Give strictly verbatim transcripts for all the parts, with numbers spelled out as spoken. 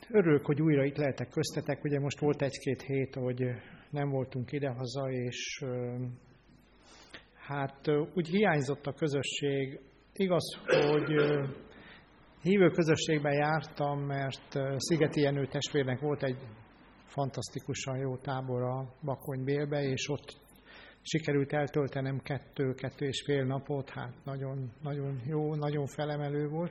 Örülök, hogy újra itt lehetek köztetek. Ugye most volt egy-két hét, hogy nem voltunk idehaza, és hát úgy hiányzott a közösség. Igaz, hogy hívő közösségben jártam, mert Szigeti Jenő testvérnek volt egy fantasztikusan jó tábora Bakonybélbe, és ott sikerült eltöltenem kettő, kettő és fél napot, hát nagyon, nagyon jó, nagyon felemelő volt.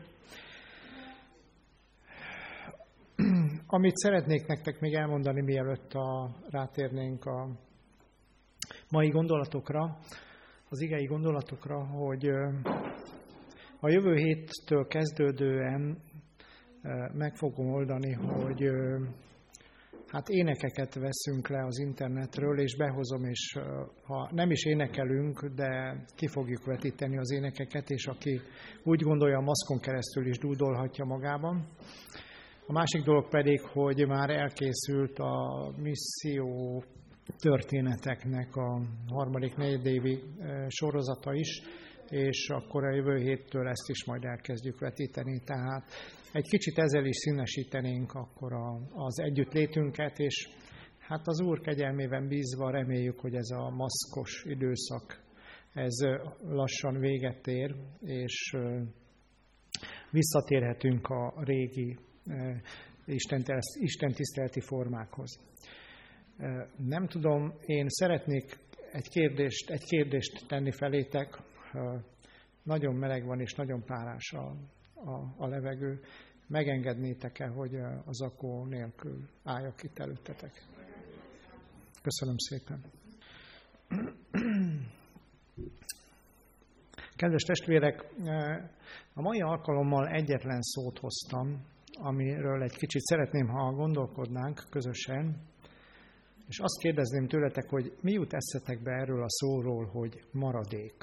Amit szeretnék nektek még elmondani, mielőtt a, rátérnénk a mai gondolatokra, az igei gondolatokra, hogy a jövő héttől kezdődően meg fogom oldani, hogy hát énekeket veszünk le az internetről, és behozom, és ha nem is énekelünk, de ki fogjuk vetíteni az énekeket, és aki úgy gondolja, a maszkon keresztül is dúdolhatja magában. A másik dolog pedig, hogy már elkészült a misszió történeteknek a harmadik negyedévi sorozata is, és akkor a jövő héttől ezt is majd elkezdjük vetíteni. Tehát egy kicsit ezzel is színesítenénk akkor a, az együttlétünket, és hát az Úr kegyelmében bízva reméljük, hogy ez a maszkos időszak, ez lassan véget ér, és visszatérhetünk a régi Isten tiszteleti formákhoz. Nem tudom, én szeretnék egy kérdést, egy kérdést tenni felétek. Nagyon meleg van és nagyon párás a, a, a levegő. Megengednétek-e, hogy a zakó nélkül álljak itt előttetek? Köszönöm szépen. Kedves testvérek, a mai alkalommal egyetlen szót hoztam, amiről egy kicsit szeretném, ha gondolkodnánk közösen, és azt kérdezném tőletek, hogy mi jut eszetekbe erről a szóról, hogy maradék.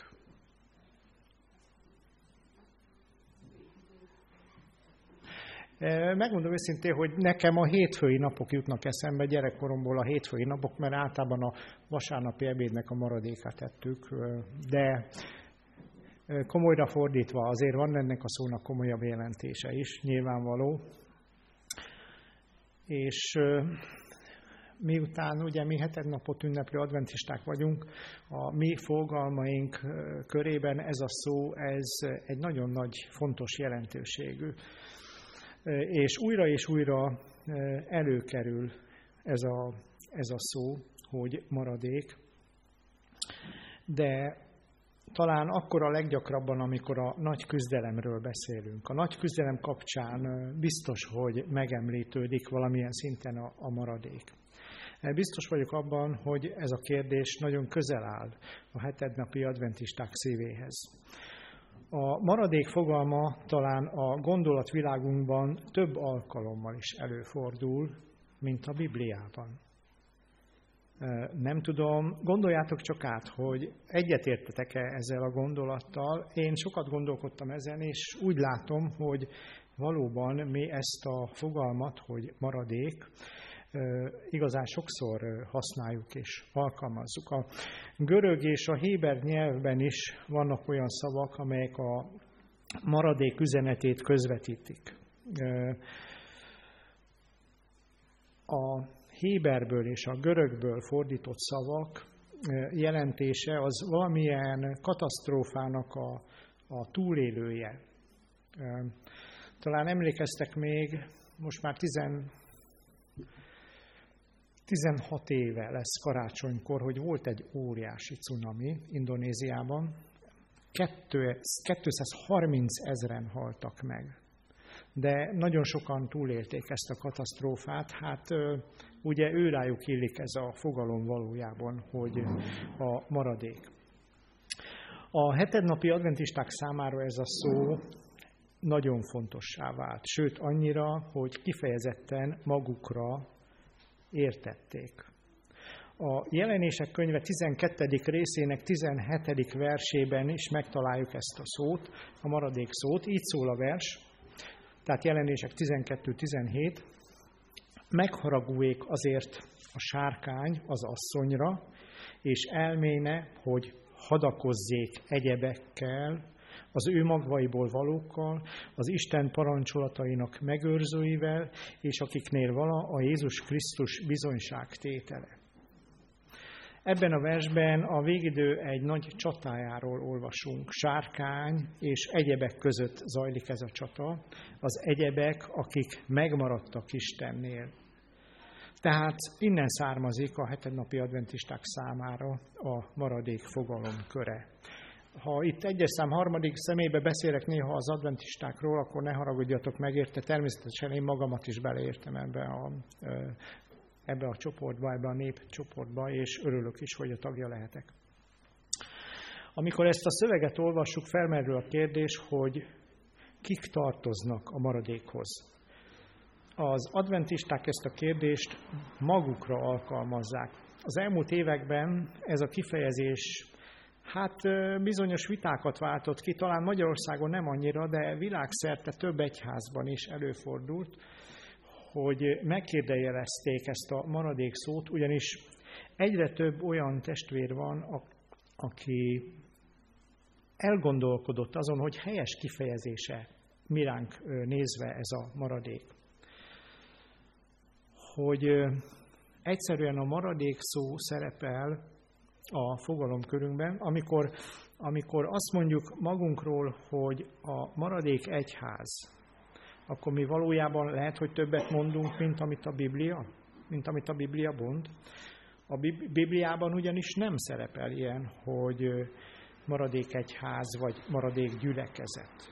Megmondom őszintén, hogy nekem a hétfői napok jutnak eszembe, gyerekkoromból a hétfői napok, mert általában a vasárnapi ebédnek a maradékát tettük, de komolyra fordítva, azért van ennek a szónak komolyabb jelentése is, nyilvánvaló. És miután ugye mi hetednapot ünneplő adventisták vagyunk, a mi fogalmaink körében ez a szó, ez egy nagyon nagy, fontos jelentőségű. És újra és újra előkerül ez a, ez a szó, hogy maradék, de talán akkor a leggyakrabban, amikor a nagy küzdelemről beszélünk. A nagy küzdelem kapcsán biztos, hogy megemlítődik valamilyen szinten a, a maradék. Biztos vagyok abban, hogy ez a kérdés nagyon közel áll a hetednapi adventisták szívéhez. A maradék fogalma talán a gondolatvilágunkban több alkalommal is előfordul, mint a Bibliában. Nem tudom, gondoljátok csak át, hogy egyetértetek-e ezzel a gondolattal. Én sokat gondolkodtam ezen, és úgy látom, hogy valóban mi ezt a fogalmat, hogy maradék, igazán sokszor használjuk és alkalmazzuk. A görög és a héber nyelvben is vannak olyan szavak, amelyek a maradék üzenetét közvetítik. A héberből és a görögből fordított szavak jelentése az valamilyen katasztrófának a, a túlélője. Talán emlékeztek még, most már tizenhat éve lesz karácsonykor, hogy volt egy óriási cunami Indonéziában. kétszázharminc ezren haltak meg. De nagyon sokan túlélték ezt a katasztrófát. Hát ugye őrájuk illik ez a fogalom valójában, hogy a maradék. A hetednapi adventisták számára ez a szó nagyon fontossá vált. Sőt, annyira, hogy kifejezetten magukra értették. A Jelenések könyve tizenkettedik részének tizenhetedik versében is megtaláljuk ezt a szót, a maradék szót. Így szól a vers, tehát Jelenések tizenkettő tizenhét. Megharagúék azért a sárkány az asszonyra, és elméne, hogy hadakozzék egyebekkel, az ő magvaiból valókkal, az Isten parancsolatainak megőrzőivel, és akiknél vala a Jézus Krisztus bizonyságtétele. Ebben a versben a végidő egy nagy csatájáról olvasunk. Sárkány és egyebek között zajlik ez a csata, az egyebek, akik megmaradtak Istennél. Tehát innen származik a hetednapi adventisták számára a maradék fogalomköre. Ha itt egyes szám harmadik személybe beszélek néha az adventistákról, akkor ne haragudjatok meg érte, természetesen én magamat is beleértem ebbe a, ebbe a csoportba, ebbe a népcsoportba, és örülök is, hogy a tagja lehetek. Amikor ezt a szöveget olvassuk, felmerül a kérdés, hogy kik tartoznak a maradékhoz. Az adventisták ezt a kérdést magukra alkalmazzák. Az elmúlt években ez a kifejezés hát bizonyos vitákat váltott ki, talán Magyarországon nem annyira, de világszerte több egyházban is előfordult, hogy megkérdőjelezték ezt a maradék szót, ugyanis egyre több olyan testvér van, aki elgondolkodott azon, hogy helyes kifejezése miránk nézve ez a maradék. Hogy egyszerűen a maradék szó szerepel a fogalomkörünkben, amikor, amikor azt mondjuk magunkról, hogy a maradék egyház, akkor mi valójában lehet, hogy többet mondunk, mint amit a Biblia, mint amit a Biblia mond. A Bibliában ugyanis nem szerepel ilyen, hogy maradék egyház vagy maradék gyülekezet.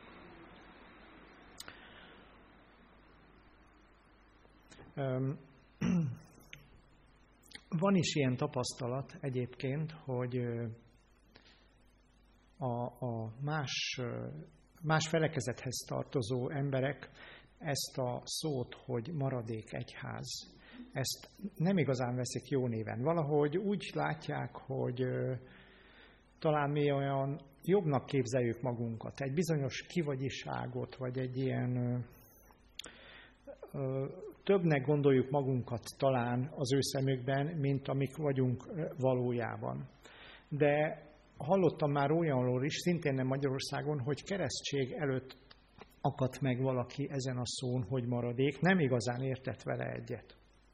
Van is ilyen tapasztalat egyébként, hogy a, a más, más felekezethez tartozó emberek ezt a szót, hogy maradék egyház, ezt nem igazán veszik jó néven. Valahogy úgy látják, hogy talán mi olyan jobbnak képzeljük magunkat, egy bizonyos kivagyiságot, vagy egy ilyen többnek gondoljuk magunkat talán az ő szemükben, mint amik vagyunk valójában. De hallottam már olyanról is, szintén nem Magyarországon, hogy keresztség előtt akadt meg valaki ezen a szón, hogy maradék, nem igazán értett vele egyet.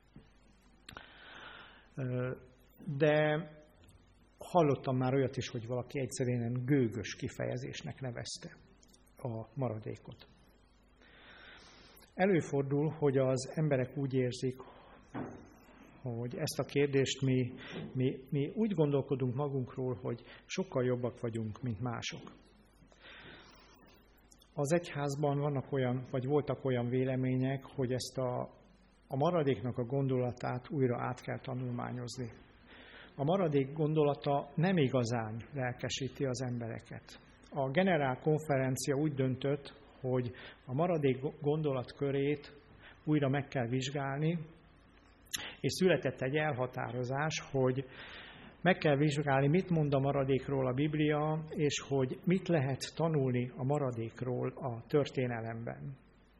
De hallottam már olyat is, hogy valaki egyszerűen gőgös kifejezésnek nevezte a maradékot. Előfordul, hogy az emberek úgy érzik, hogy ezt a kérdést mi, mi, mi úgy gondolkodunk magunkról, hogy sokkal jobbak vagyunk, mint mások. Az egyházban vannak olyan, vagy voltak olyan vélemények, hogy ezt a, a maradéknak a gondolatát újra át kell tanulmányozni. A maradék gondolata nem igazán lelkesíti az embereket. A generál konferencia úgy döntött, hogy a maradék gondolatkörét újra meg kell vizsgálni, és született egy elhatározás, hogy meg kell vizsgálni, mit mond a maradékról a Biblia, és hogy mit lehet tanulni a maradékról a történelemben.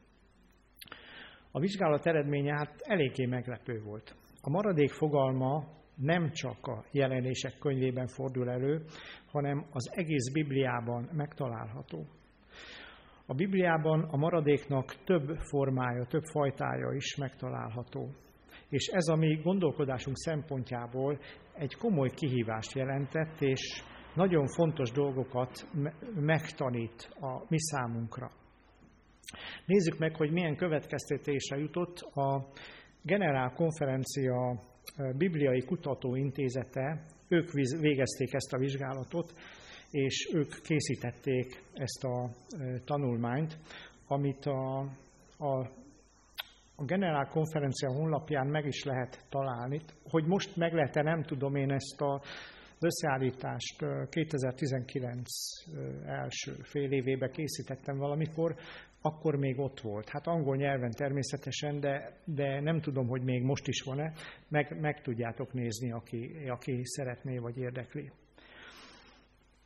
A vizsgálat eredménye hát eléggé meglepő volt. A maradék fogalma nem csak a Jelenések könyvében fordul elő, hanem az egész Bibliában megtalálható. A Bibliában a maradéknak több formája, több fajtája is megtalálható. És ez a mi gondolkodásunk szempontjából egy komoly kihívást jelentett, és nagyon fontos dolgokat megtanít a mi számunkra. Nézzük meg, hogy milyen következtetésre jutott a Generál Konferencia Bibliai Kutatóintézete. Ők végezték ezt a vizsgálatot, és ők készítették ezt a tanulmányt, amit a, a, a Generál Konferencia honlapján meg is lehet találni. Hogy most meg lehet-e, nem tudom, én ezt az összeállítást kétezer-tizenkilenc első fél évében készítettem valamikor, akkor még ott volt. Hát angol nyelven természetesen, de, de nem tudom, hogy még most is van-e. Meg, meg tudjátok nézni, aki, aki szeretné vagy érdekli.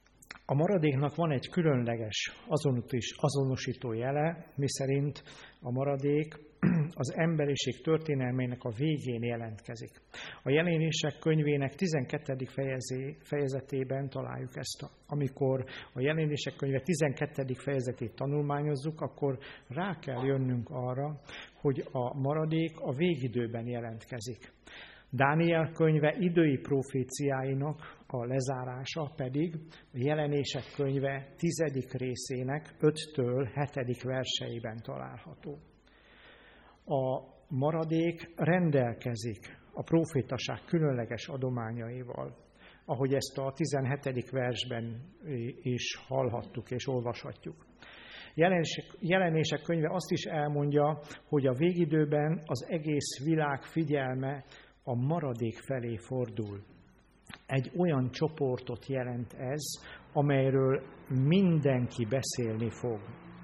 A maradéknak van egy különleges azonosító jele, miszerint a maradék az emberiség történelmének a végén jelentkezik. A Jelenések könyvének tizenkettedik fejezetében találjuk ezt. Amikor a Jelenések könyve tizenkettedik fejezetét tanulmányozzuk, akkor rá kell jönnünk arra, hogy a maradék a végidőben jelentkezik. Dániel könyve idői proféciáinak a lezárása pedig a Jelenések könyve tizedik részének öttől hetedik verseiben található. A maradék rendelkezik a profétaság különleges adományaival, ahogy ezt a tizenhetedik versben is hallhattuk és olvashatjuk. Jelenések, Jelenések könyve azt is elmondja, hogy a végidőben az egész világ figyelme a maradék felé fordul. Egy olyan csoportot jelent ez, amelyről mindenki beszélni fog.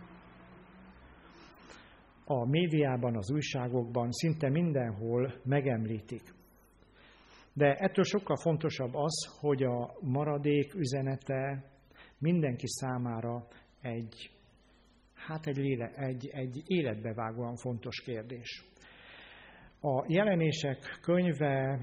A médiában, az újságokban szinte mindenhol megemlítik. De ettől sokkal fontosabb az, hogy a maradék üzenete mindenki számára egy, hát egy, léle, egy, egy életbevágóan fontos kérdés. A Jelenések könyve,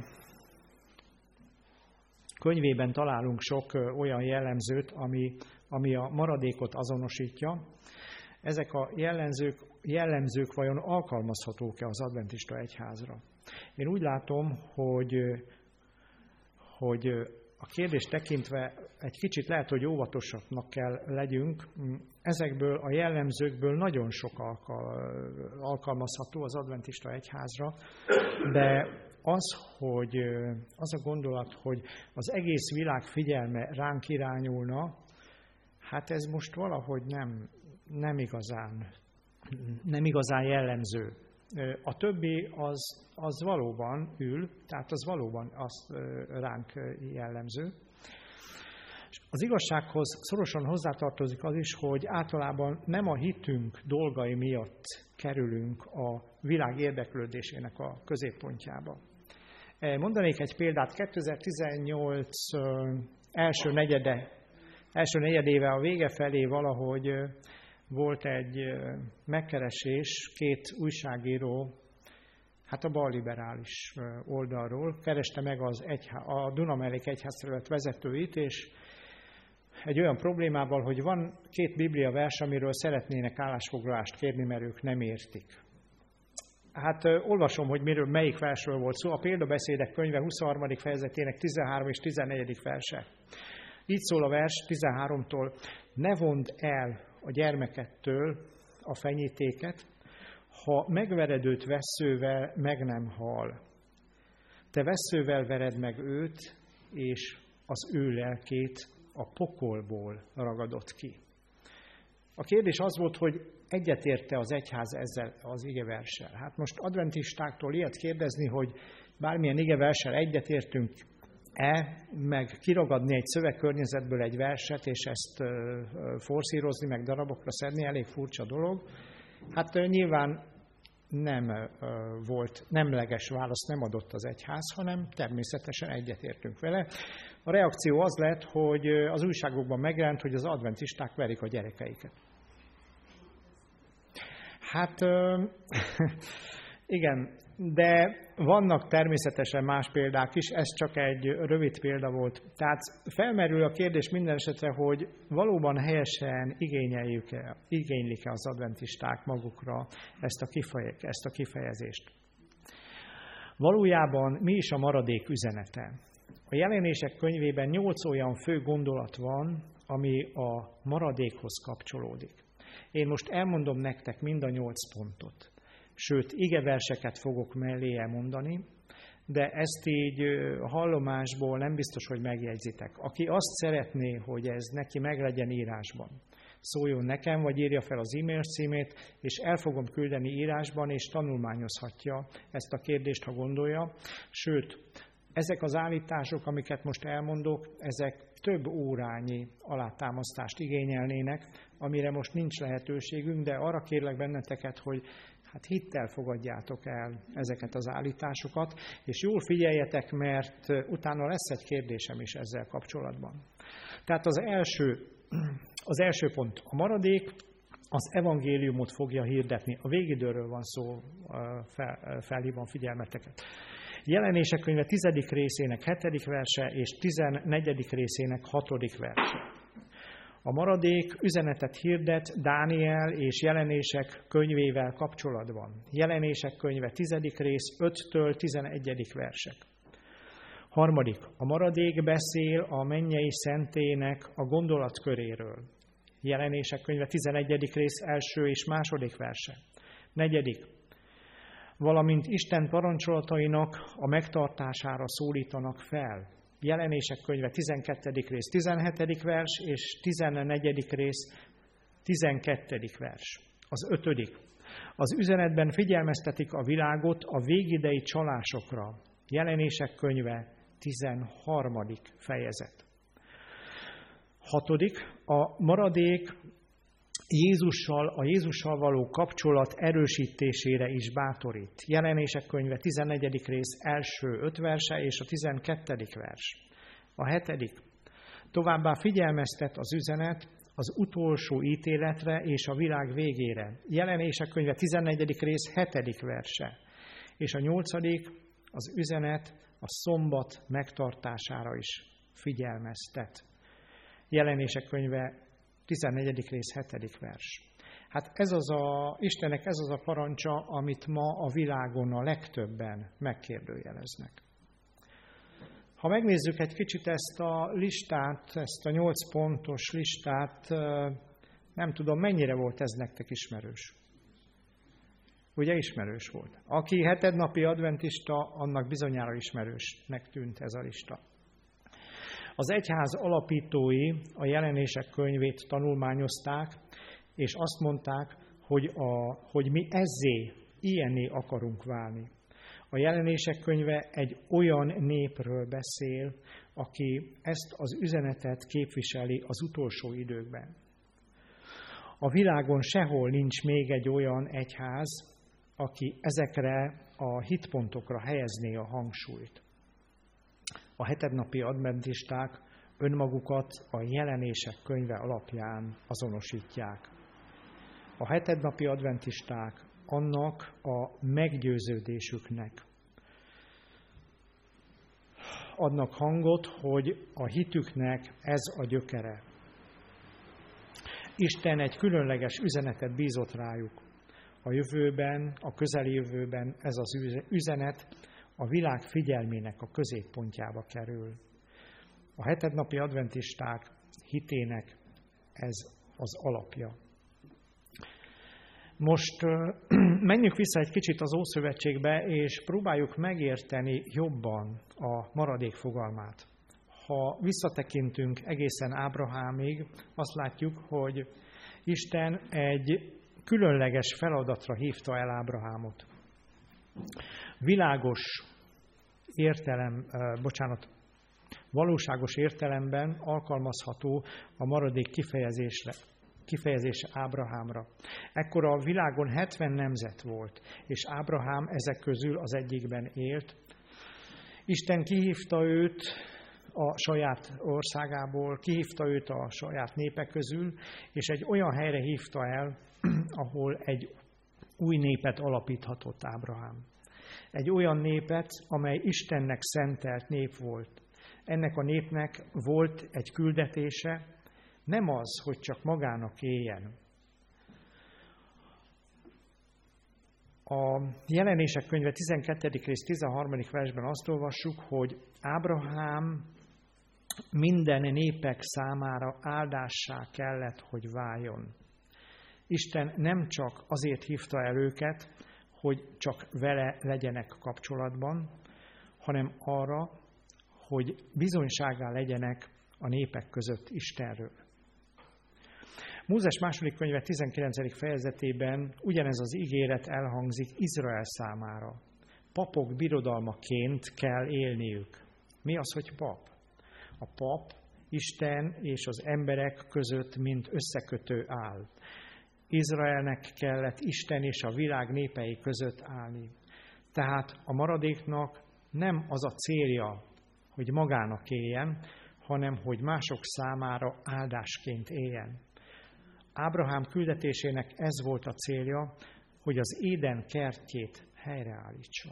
könyvében találunk sok olyan jellemzőt, ami, ami a maradékot azonosítja. Ezek a jellemzők, jellemzők vajon alkalmazhatók-e az adventista egyházra? Én úgy látom, hogy, hogy a kérdést tekintve egy kicsit lehet, hogy óvatosabbnak kell legyünk. Ezekből a jellemzőkből nagyon sok alkalmazható az adventista egyházra, de az, hogy az a gondolat, hogy az egész világ figyelme ránk irányulna, hát ez most valahogy nem, nem igazán, nem igazán jellemző. A többi az, az valóban ül, tehát az valóban az ránk jellemző. Az igazsághoz szorosan hozzátartozik az is, hogy általában nem a hitünk dolgai miatt kerülünk a világ érdeklődésének a középpontjába. Mondanék egy példát, kétezer-tizennyolc első negyede, első negyedéve a vége felé valahogy volt egy megkeresés, két újságíró, hát a balliberális oldalról, kereste meg az egyhá, a Dunamellék egyházterület vezetőit, és egy olyan problémával, hogy van két biblia vers, amiről szeretnének állásfoglalást kérni, mert ők nem értik. Hát olvasom, hogy miről, melyik versről volt szó. A Példabeszédek könyve huszonharmadik fejezetének tizenharmadik és tizennegyedik verse. Így szól a vers tizenháromtól: ne vond el a gyermekettől a fenyítéket, ha megvered őt vesszővel, meg nem hal. Te vesszővel vered meg őt, és az ő lelkét a pokolból ragadott ki. A kérdés az volt, hogy egyetérte az egyház ezzel az igeverssel. Hát most adventistáktól ilyet kérdezni, hogy bármilyen igeverssel egyetértünk-e, meg kiragadni egy szövegkörnyezetből egy verset, és ezt forszírozni, meg darabokra szedni, elég furcsa dolog. Hát nyilván nem volt, nemleges választ nem adott az egyház, hanem természetesen egyetértünk vele. A reakció az lett, hogy az újságokban megjelent, hogy az adventisták verik a gyerekeiket. Hát igen, de vannak természetesen más példák is, ez csak egy rövid példa volt. Tehát felmerül a kérdés minden esetre, hogy valóban helyesen igényeljük-e, igénylik-e az adventisták magukra ezt a, kifeje, ezt a kifejezést. Valójában mi is a maradék üzenete? A Jelenések könyvében nyolc olyan fő gondolat van, ami a maradékhoz kapcsolódik. Én most elmondom nektek mind a nyolc pontot. Sőt, igeverseket fogok mellé elmondani, de ezt így hallomásból nem biztos, hogy megjegyzitek. Aki azt szeretné, hogy ez neki meglegyen írásban, szóljon nekem, vagy írja fel az e-mail címét, és el fogom küldeni írásban, és tanulmányozhatja ezt a kérdést, ha gondolja. Sőt, ezek az állítások, amiket most elmondok, ezek több órányi alátámasztást igényelnének, amire most nincs lehetőségünk, de arra kérlek benneteket, hogy Hát hittel fogadjátok el ezeket az állításokat, és jól figyeljetek, mert utána lesz egy kérdésem is ezzel kapcsolatban. Tehát az első, az első pont, a maradék az evangéliumot fogja hirdetni. A végidőről van szó, fel, felhívom figyelmeteket. Jelenések könyve tizedik részének hetedik verse és tizennegyedik részének hatodik verse. A maradék üzenetet hirdet Dániel és Jelenések könyvével kapcsolatban. Jelenések könyve tizedik rész öttől tizenegyedik versek. Harmadik, a maradék beszél a mennyei szentének a gondolatköréről. Jelenések könyve tizenegyedik rész első és második verse. Negyedik, valamint Isten parancsolatainak a megtartására szólítanak fel. Jelenések könyve tizenkettedik rész tizenhetedik vers és tizennegyedik rész tizenkettedik vers. Az ötödik, az üzenetben figyelmeztetik a világot a végidei csalásokra. Jelenések könyve tizenharmadik fejezet. Hatodik, a maradék Jézussal, a Jézussal való kapcsolat erősítésére is bátorít. Jelenések könyve tizennegyedik rész első öt verse és a tizenkettedik vers. A hetedik, továbbá figyelmeztet az üzenet az utolsó ítéletre és a világ végére. Jelenések könyve tizennegyedik rész hetedik verse. És a nyolcadik, az üzenet a szombat megtartására is figyelmeztet. Jelenések könyve tizennegyedik rész hetedik vers. Hát ez az a, Istennek ez az a parancsa, amit ma a világon a legtöbben megkérdőjeleznek. Ha megnézzük egy kicsit ezt a listát, ezt a nyolc pontos listát, nem tudom, mennyire volt ez nektek ismerős. Ugye ismerős volt. Aki hetednapi adventista, annak bizonyára ismerősnek tűnt ez a lista. Az egyház alapítói a Jelenések könyvét tanulmányozták, és azt mondták, hogy, a, hogy mi ezzé, ilyenné akarunk válni. A Jelenések könyve egy olyan népről beszél, aki ezt az üzenetet képviseli az utolsó időkben. A világon sehol nincs még egy olyan egyház, aki ezekre a hitpontokra helyezné a hangsúlyt. A hetednapi adventisták önmagukat a Jelenések könyve alapján azonosítják. A hetednapi adventisták annak a meggyőződésüknek adnak hangot, hogy a hitüknek ez a gyökere. Isten egy különleges üzenetet bízott rájuk. A jövőben, a közeli jövőben ez az üzenet a világ figyelmének a középpontjába kerül. A hetednapi adventisták hitének ez az alapja. Most menjünk vissza egy kicsit az Ószövetségbe, és próbáljuk megérteni jobban a maradék fogalmát. Ha visszatekintünk egészen Ábrahámig, azt látjuk, hogy Isten egy különleges feladatra hívta el Ábrahámot. Világos értelem, bocsánat, valóságos értelemben alkalmazható a maradék kifejezésre, kifejezése Ábrahámra. Ekkor a világon hetven nemzet volt, és Ábrahám ezek közül az egyikben élt. Isten kihívta őt a saját országából, kihívta őt a saját népe közül, és egy olyan helyre hívta el, ahol egy új népet alapíthatott Ábrahám. Egy olyan népet, amely Istennek szentelt nép volt. Ennek a népnek volt egy küldetése, nem az, hogy csak magának éljen. A Jelenések könyve tizenkettedik rész tizenharmadik versben azt olvassuk, hogy Ábrahám minden népek számára áldássá kellett, hogy váljon. Isten nem csak azért hívta el őket, hogy csak vele legyenek kapcsolatban, hanem arra, hogy bizonyságá legyenek a népek között Istenről. Mózes második könyve tizenkilencedik fejezetében ugyanez az ígéret elhangzik Izrael számára. Papok birodalmaként kell élniük. Mi az, hogy pap? A pap Isten és az emberek között mint összekötő áll. Izraelnek kellett Isten és a világ népei között állni. Tehát a maradéknak nem az a célja, hogy magának éljen, hanem hogy mások számára áldásként éljen. Ábrahám küldetésének ez volt a célja, hogy az Éden kertjét helyreállítsa.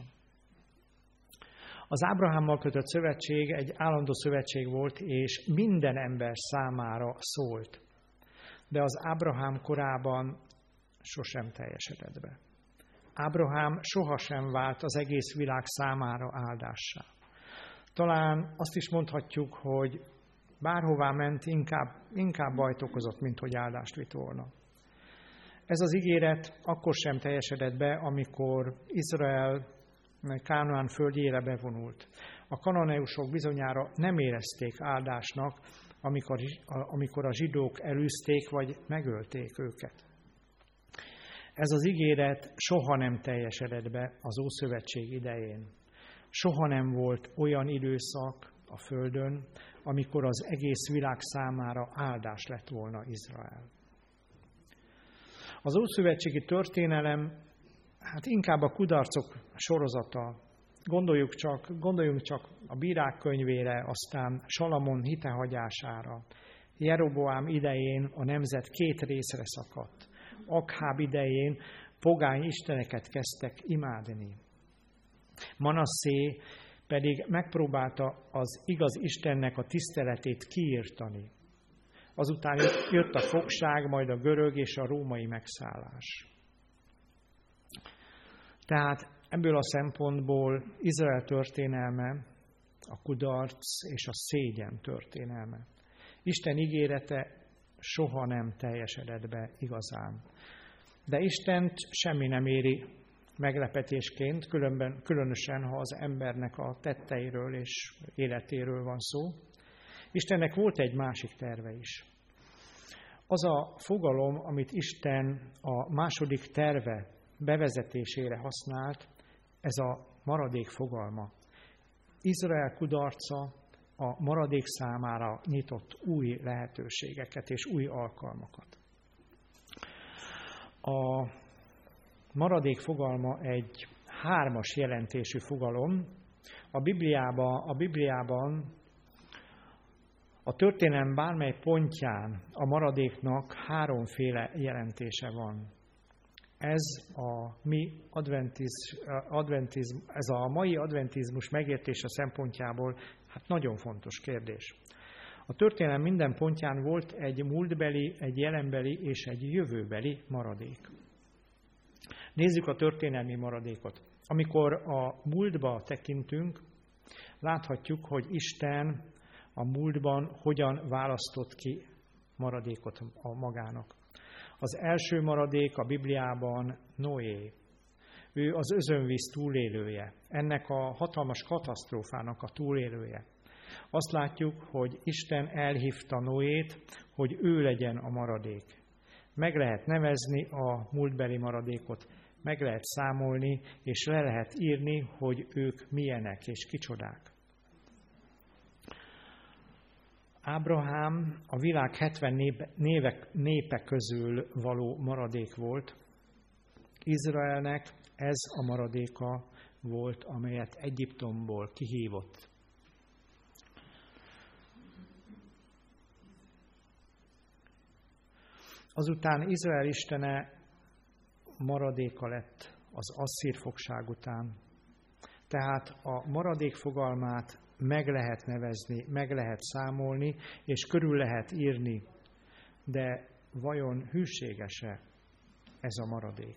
Az Ábrahámmal kötött szövetség egy állandó szövetség volt, és minden ember számára szólt. De az Ábrahám korában sosem teljesedett be. Ábrahám sohasem vált az egész világ számára áldássá. Talán azt is mondhatjuk, hogy bárhová ment, inkább, inkább bajt okozott, mint hogy áldást vitt volna. Ez az ígéret akkor sem teljesedett be, amikor Izrael Kánaán földjére bevonult. A kananeusok bizonyára nem érezték áldásnak, amikor, amikor a zsidók elűzték vagy megölték őket. Ez az ígéret soha nem teljesedett be az Ószövetség idején. Soha nem volt olyan időszak a földön, amikor az egész világ számára áldás lett volna Izrael. Az ószövetségi történelem hát inkább a kudarcok sorozata. Gondoljuk csak, gondoljunk csak a Bírák könyvére, aztán Salamon hitehagyására. Jeroboám idején a nemzet két részre szakadt. Akháb idején pogány isteneket kezdtek imádni. Manasszé pedig megpróbálta az igaz Istennek a tiszteletét kiirtani. Azután jött a fogság, majd a görög és a római megszállás. Tehát ebből a szempontból Izrael történelme, a kudarc és a szégyen történelme. Isten ígérete soha nem teljesedett be igazán. De Istent semmi nem éri meglepetésként, különben, különösen, ha az embernek a tetteiről és életéről van szó. Istennek volt egy másik terve is. Az a fogalom, amit Isten a második terve bevezetésére használt, ez a maradék fogalma. Izrael kudarca a maradék számára nyitott új lehetőségeket és új alkalmakat. A maradék fogalma egy hármas jelentésű fogalom. A Bibliában, a Bibliában a történelem bármely pontján a maradéknak háromféle jelentése van. Ez a, mi adventiz, adventiz, ez a mai adventizmus megértése szempontjából hát nagyon fontos kérdés. A történelem minden pontján volt egy múltbeli, egy jelenbeli és egy jövőbeli maradék. Nézzük a történelmi maradékot. Amikor a múltba tekintünk, láthatjuk, hogy Isten a múltban hogyan választott ki maradékot a magának. Az első maradék a Bibliában Noé. Ő az özönvíz túlélője, ennek a hatalmas katasztrófának a túlélője. Azt látjuk, hogy Isten elhívta Noét, hogy ő legyen a maradék. Meg lehet nevezni a múltbeli maradékot, meg lehet számolni, és le lehet írni, hogy ők milyenek és kicsodák. Ábrahám a világ hetven népe, népe közül való maradék volt. Izraelnek ez a maradéka volt, amelyet Egyiptomból kihívott. Azután Izrael istene maradéka lett az asszír fogság után. Tehát a maradék fogalmát meg lehet nevezni, meg lehet számolni, és körül lehet írni. De vajon hűséges-e ez a maradék?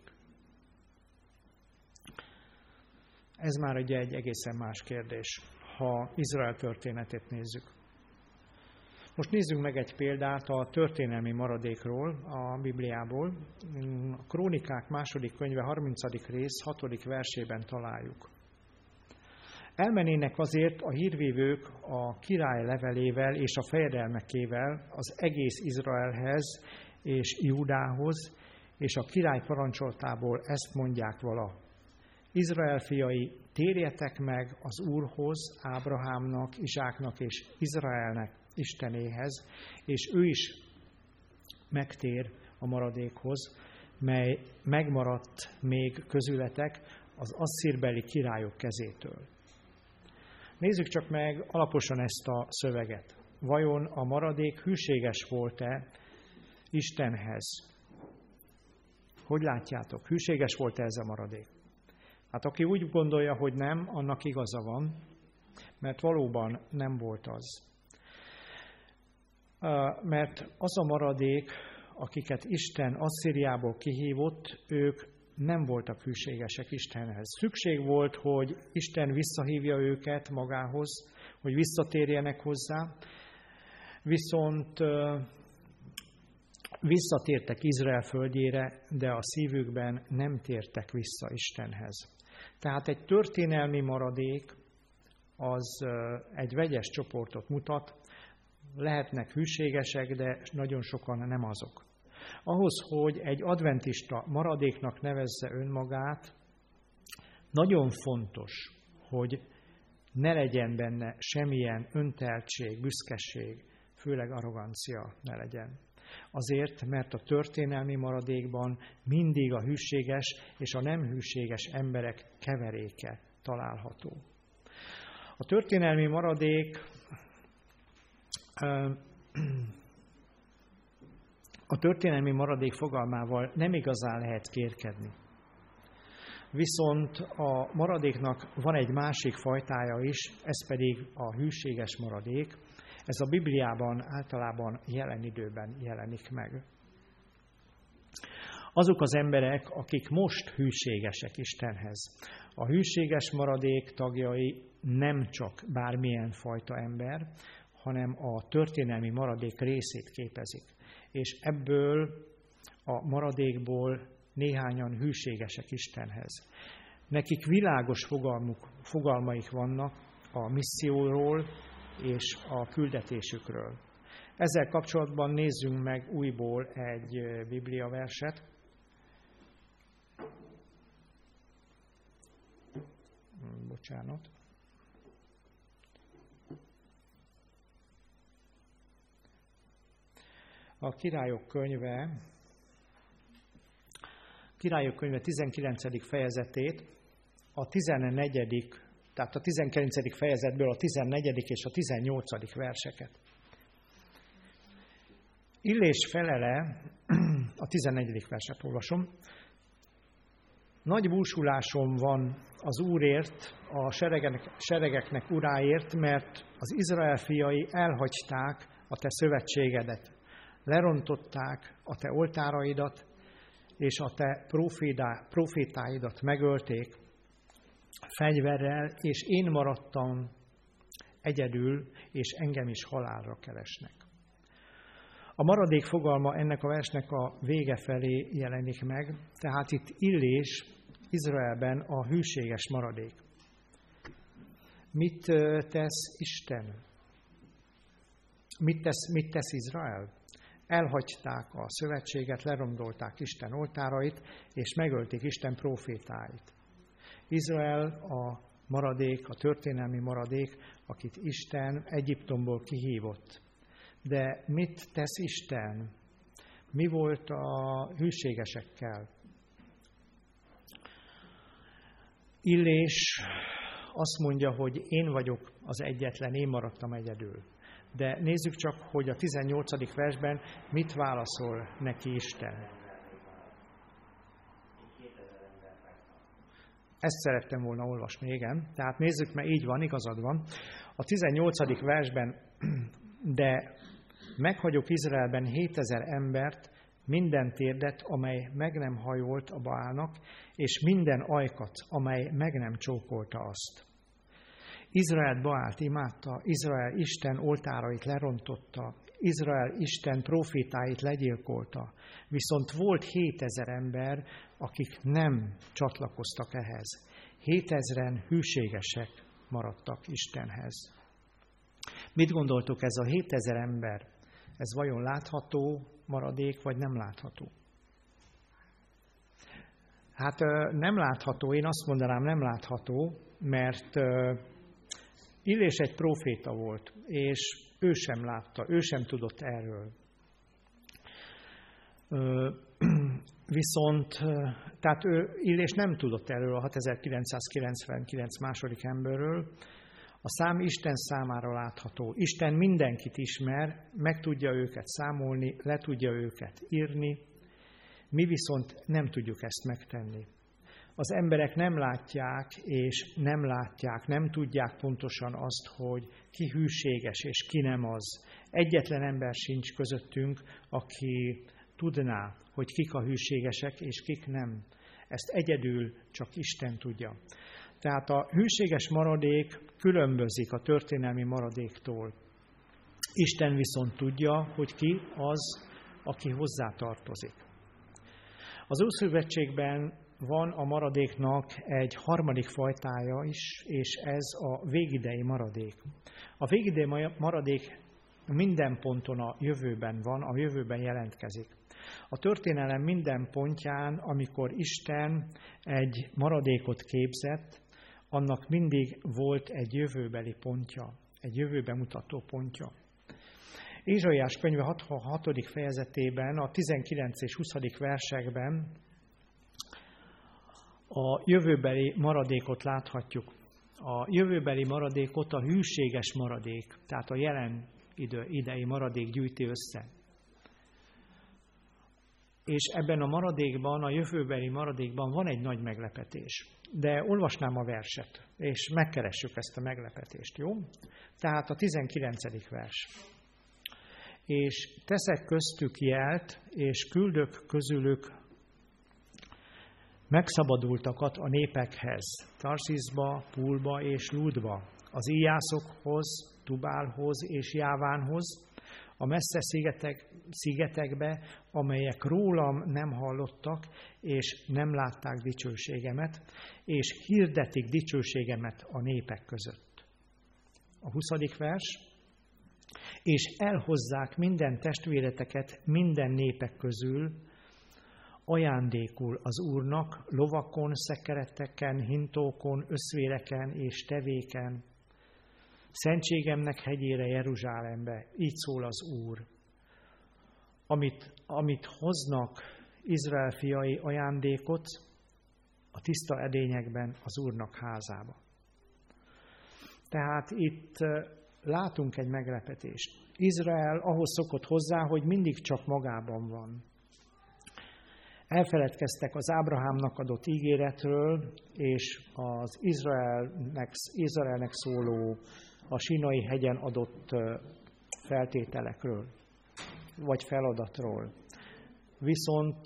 Ez már ugye egy egészen más kérdés, ha Izrael történetét nézzük. Most nézzünk meg egy példát a történelmi maradékról a Bibliából. A Krónikák második könyve harmincadik rész hatodik versében találjuk. Elmennének azért a hírvívők a király levelével és a fejedelmekével az egész Izraelhez és Júdához, és a király parancsoltából ezt mondják vala. Izrael fiai, térjetek meg az Úrhoz, Ábrahámnak, Izsáknak és Izraelnek Istenéhez, és ő is megtér a maradékhoz, mely megmaradt még közületek az asszírbeli királyok kezétől. Nézzük csak meg alaposan ezt a szöveget. Vajon a maradék hűséges volt-e Istenhez? Hogy látjátok? Hűséges volt-e ez a maradék? Hát aki úgy gondolja, hogy nem, annak igaza van, mert valóban nem volt az. Mert az a maradék, akiket Isten Asszíriából kihívott, ők nem voltak hűségesek Istenhez. Szükség volt, hogy Isten visszahívja őket magához, hogy visszatérjenek hozzá, viszont visszatértek Izrael földjére, de a szívükben nem tértek vissza Istenhez. Tehát egy történelmi maradék az egy vegyes csoportot mutat, lehetnek hűségesek, de nagyon sokan nem azok. Ahhoz, hogy egy adventista maradéknak nevezze önmagát, nagyon fontos, hogy ne legyen benne semmilyen önteltség, büszkeség, főleg arrogancia ne legyen. Azért, mert a történelmi maradékban mindig a hűséges és a nem hűséges emberek keveréke található. A történelmi maradék a történelmi maradék fogalmával nem igazán lehet kérkedni. Viszont a maradéknak van egy másik fajtája is, ez pedig a hűséges maradék. Ez a Bibliában általában jelen időben jelenik meg. Azok az emberek, akik most hűségesek Istenhez. A hűséges maradék tagjai nem csak bármilyen fajta ember, hanem a történelmi maradék részét képezik. És ebből a maradékból néhányan hűségesek Istenhez. Nekik világos fogalmuk, fogalmaik vannak a misszióról és a küldetésükről. Ezzel kapcsolatban nézzünk meg újból egy bibliaverset. Bocsánat. A Királyok könyve, Királyok könyve tizenkilencedik fejezetét, a tizennegyedik tehát a tizenkilencedik fejezetből a tizennegyedik és a tizennyolcadik verseket. Illés felele, a tizennegyedik verset olvasom. Nagy búsulásom van az Úrért, a seregeknek, seregeknek uráért, mert az Izrael fiai elhagyták a te szövetségedet, lerontották a te oltáraidat, és a te profétáidat megölték fegyverrel, és én maradtam egyedül, és engem is halálra keresnek. A maradék fogalma ennek a versnek a vége felé jelenik meg, tehát itt Illés Izraelben a hűséges maradék. Mit tesz Isten? Mit tesz, mit tesz Izrael? Elhagyták a szövetséget, lerombolták Isten oltárait, és megölték Isten profétáit. Izrael a maradék, a történelmi maradék, akit Isten Egyiptomból kihívott. De mit tesz Isten? Mi volt a hűségesekkel? Illés azt mondja, hogy én vagyok az egyetlen, én maradtam egyedül. De nézzük csak, hogy a tizennyolcadik versben mit válaszol neki Isten. Ezt szerettem volna olvasni, igen. Tehát nézzük, mert így van, igazad van. A tizennyolcadik versben, de meghagyok Izraelben hétezer embert, minden térdet, amely meg nem hajolt a Baálnak, és minden ajkat, amely meg nem csókolta azt. Izrael Baált imádta, Izrael Isten oltárait lerontotta, Izrael Isten profétáit legyilkolta, viszont volt hétezer ember, akik nem csatlakoztak ehhez. Hétezren hűségesek maradtak Istenhez. Mit gondoltok, ez a hétezer ember, ez vajon látható maradék, vagy nem látható? Hát nem látható, én azt mondanám, nem látható, mert Illés egy próféta volt, és ő sem látta, ő sem tudott erről. Viszont, tehát ő, Illés nem tudott erről a hatezer-kilencszázkilencvenkilenc második emberről. A szám Isten számára látható. Isten mindenkit ismer, meg tudja őket számolni, le tudja őket írni. Mi viszont nem tudjuk ezt megtenni. Az emberek nem látják, és nem látják, nem tudják pontosan azt, hogy ki hűséges, és ki nem az. Egyetlen ember sincs közöttünk, aki tudná, hogy kik a hűségesek, és kik nem. Ezt egyedül csak Isten tudja. Tehát a hűséges maradék különbözik a történelmi maradéktól. Isten viszont tudja, hogy ki az, aki hozzá tartozik. Az Ószövetségben van a maradéknak egy harmadik fajtája is, és ez a végidei maradék. A végidei maradék minden ponton a jövőben van, a jövőben jelentkezik. A történelem minden pontján, amikor Isten egy maradékot képzett, annak mindig volt egy jövőbeli pontja, egy jövőbe mutató pontja. Ézsaiás könyve hatvanhatodik fejezetében, a tizenkilenc és huszadik versekben a jövőbeli maradékot láthatjuk. A jövőbeli maradékot a hűséges maradék, tehát a jelen idő, idei maradék gyűjti össze. És ebben a maradékban, a jövőbeli maradékban van egy nagy meglepetés. De olvasnám a verset, és megkeressük ezt a meglepetést, jó? Tehát a tizenkilencedik vers. És teszek köztük jelt, és küldök közülük megszabadultakat a népekhez, Tarszíszba, Púlba és Lúdba, az íjászokhoz, Tubálhoz és Jávánhoz, a messze szigetek, szigetekbe, amelyek rólam nem hallottak, és nem látták dicsőségemet, és hirdetik dicsőségemet a népek között. A huszadik vers. És elhozzák minden testvéreteket minden népek közül, ajándékul az Úrnak, lovakon, szekereteken, hintókon, összvéreken és tevéken, szentségemnek hegyére, Jeruzsálembe, így szól az Úr. Amit, amit hoznak Izrael fiai ajándékot a tiszta edényekben az Úrnak házába. Tehát itt látunk egy meglepetést. Izrael ahhoz szokott hozzá, hogy mindig csak magában van. Elfeledkeztek az Ábrahámnak adott ígéretről, és az Izraelnek, Izraelnek szóló, a Sínai hegyen adott feltételekről, vagy feladatról. Viszont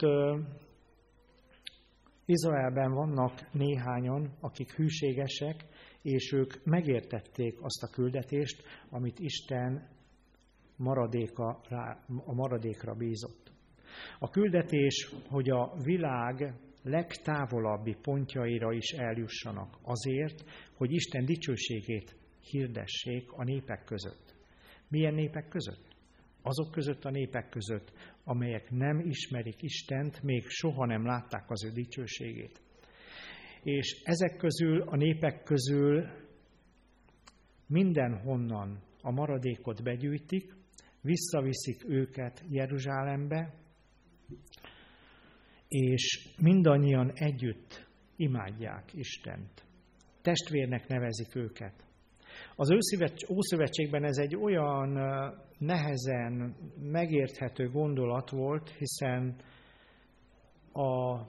Izraelben vannak néhányan, akik hűségesek, és ők megértették azt a küldetést, amit Isten maradéka, a maradékra bízott. A küldetés, hogy a világ legtávolabbi pontjaira is eljussanak azért, hogy Isten dicsőségét hirdessék a népek között. Milyen népek között? Azok között a népek között, amelyek nem ismerik Istent, még soha nem látták az ő dicsőségét. És ezek közül, a népek közül mindenhonnan a maradékot begyűjtik, visszaviszik őket Jeruzsálembe, és mindannyian együtt imádják Istent. Testvérnek nevezik őket. Az Ószövetségben ez egy olyan nehezen megérthető gondolat volt, hiszen a